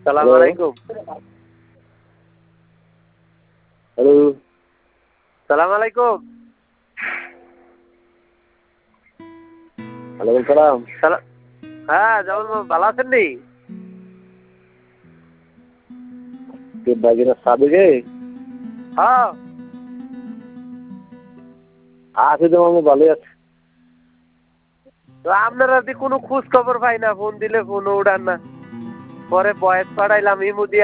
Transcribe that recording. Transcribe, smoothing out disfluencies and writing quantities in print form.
সালাম আলাইকুম। হ্যালো, সালাম আলাইকুম। ওয়ালাইকুম সালাম। হ্যাঁ যেমন ভালো আছেন নি? কে বাগিনা সাবেকে? হ্যাঁ আছে তো আমি ভালোই আছে। তো আপনারা কোনো খোঁজ খবর পাই না, ফোন দিলে ফোনও উঠান না। পরে বয়স পাঠাইলাম ইমুদি